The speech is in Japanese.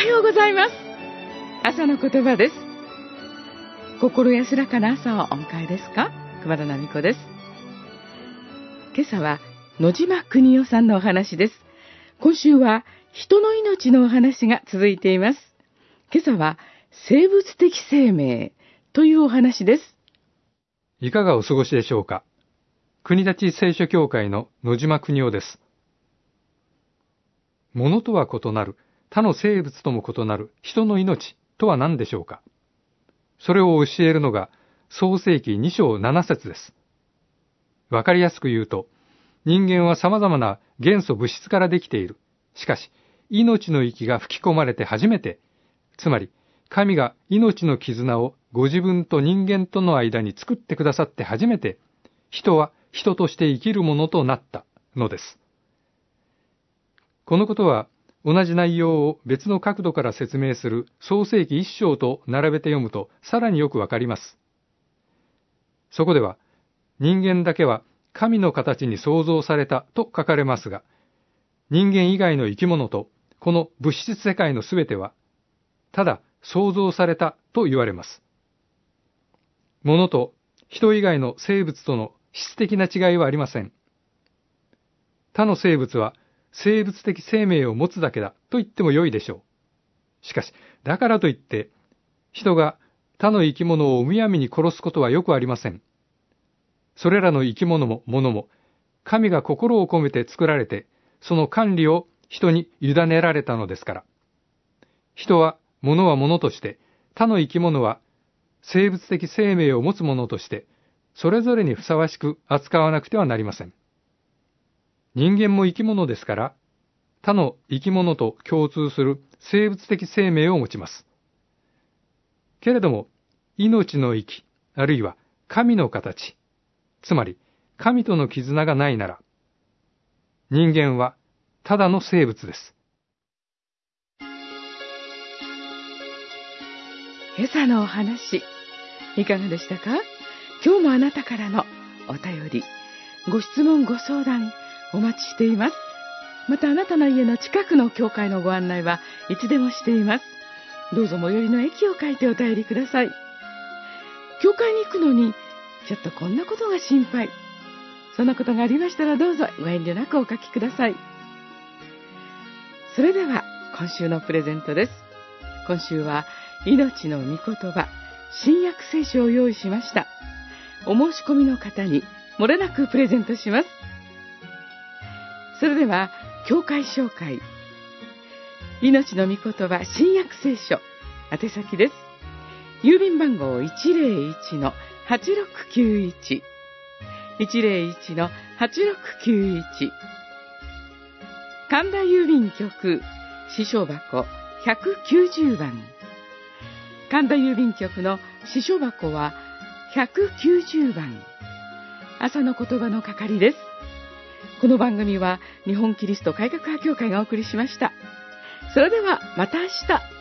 ようございます。朝の言葉です。心安らかな朝をお迎えですか？熊田奈美子です。今朝は野島邦夫さんのお話です。今週は人の命のお話が続いています。今朝は生物的生命というお話です。 いかがお過ごしでしょうか。国立聖書協会の野島邦夫です。物とは異なる、他の生物とも異なる人の命とは何でしょうか。それを教えるのが創世記2章7節です。わかりやすく言うと、人間は様々な元素物質からできている。しかし、命の息が吹き込まれて初めて、つまり神が命の絆をご自分と人間との間に作ってくださって初めて、人は人として生きるものとなったのです。このことは、同じ内容を別の角度から説明する創世記1章と並べて読むとさらによくわかります。そこでは、人間だけは神の形に創造されたと書かれますが、人間以外の生き物とこの物質世界のすべては、ただ創造されたと言われます。物と人以外の生物との質的な違いはありません。他の生物は生物的生命を持つだけだと言っても良いでしょう。しかし、だからといって、人が他の生き物をむやみに殺すことはよくありません。それらの生き物も物も、神が心を込めて作られて、その管理を人に委ねられたのですから。人は物は物として、他の生き物は生物的生命を持つ者として、それぞれにふさわしく扱わなくてはなりません。人間も生き物ですから、他の生き物と共通する生物的生命を持ちます。けれども、命の息、あるいは神の形、つまり神との絆がないなら、人間はただの生物です。 今朝のお話、いかがでしたか？今日もあなたからのお便り、ご質問ご相談、お待ちしています。またあなたの家の近くの教会のご案内はいつでもしています。どうぞ最寄りの駅を書いてお便りください。教会に行くのにちょっとこんなことが心配。そんなことがありましたらどうぞご遠慮なくお書きください。それでは今週のプレゼントです。今週は命の御言葉新約聖書を用意しました。お申し込みの方に漏れなくプレゼントします。それでは教会紹介、命の御言葉新約聖書、宛先です。郵便番号 101-8691 101-8691、神田郵便局支所箱190番、神田郵便局の支所箱は190番、朝の言葉の係です。この番組は日本キリスト改革派協会がお送りしました。それではまた明日。